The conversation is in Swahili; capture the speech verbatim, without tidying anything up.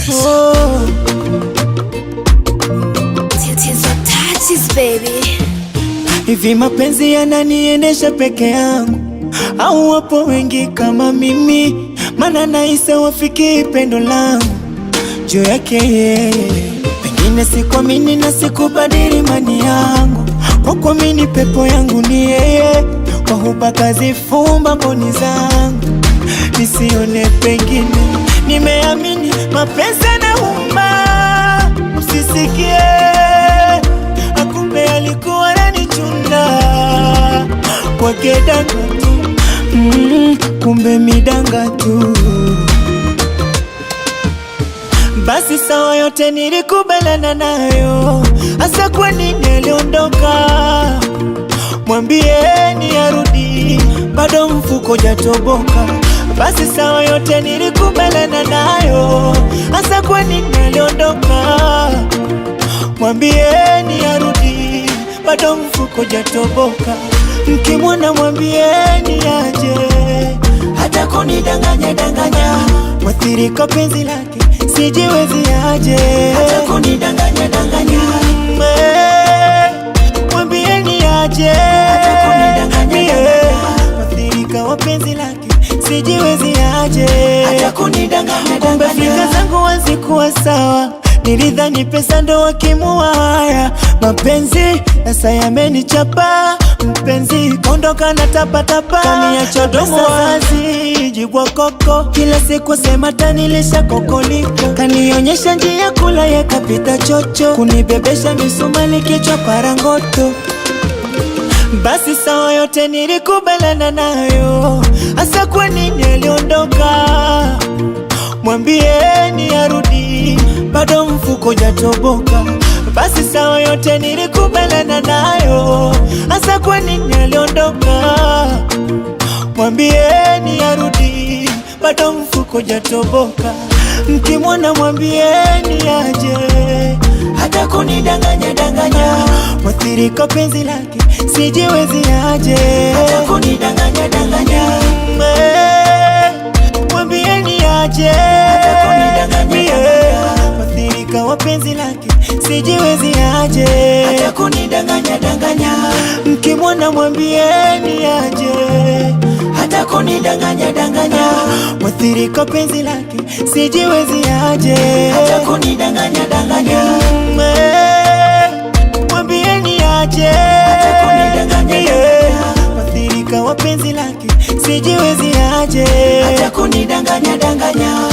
Oh. Hivi mapenzi yananiendesha peke yangu au wapo wengi kama mimi? Mana naisa wafiki pendo langu juu yake yeye. Pengine sikuamini na sikubadili imani yangu, kwa kuamini pepo yangu ni yeye. Kwa huba kazifumba mboni zangu nisione pengine. Nimeamini mapenzi yanauma, usisikie akumbe alikuwa ananichuna kwake danga tu, mm, kumbe midanga tu. Basi sawa, yote nilikubaliana nayo, asa kwa nini aliondoka? Mwambieni arudi, bado mfuko jatoboka. Basi sawa, yote nilikubaliana nayo, asa kwa nini aliondoka? Mwambieni arudi, bado mfuko jatoboka. Mkimwona mwambieni aje, hata kunidanganya danganya, mwathirika penzi lake sijiwezi aje, hata kunidanganya danganya. Mwambieni aje, hata kunidanganya danganya, mwathirika wa penzi lake sijiwezi aje, hata kunidanganya danganya. Kumbe fikra zangu hazikuwa sawa, nilidhani pesa ndo wakimua haya mapenzi. Sasa yamenichapa mpenzi, kondoka na tapatapa, kaniacha domo wazi jibwa koko. Kila siku sema tanilisha kokoliko, kanionyesha njia kula ya kapita chocho, kunibebesha misumali kichwa parangoto. Basi sawa, yote nilikubaliana nayo, asa kwa nini aliondoka? Mwambieni arudi, bado mfuko jatoboka. Basi sawa, yote nilikubaliana nayo, asa kwa nini aliondoka? Mwambieni arudi, bado mfuko jatoboka. Mkimwona mwambieni aje, hata kunidanganya danganya, mwathirika penzi lake sijiwezi aje, hata kunidanganya danganya. Mwambieni aje, hata kunidanganya danganya, mwathirika wa penzi lake sijiwezi aje, hata kunidanganya danganya. Mkimwona mwambieni aje, hata kunidanganya danganya, mwathirika penzi lake sijiwezi aje, hata kunidanganya danganya. Mwambieni aje, hata kunidanganya danganya, mwathirika wa penzi lake sijiwezi aje, hata kunidanganya danganya.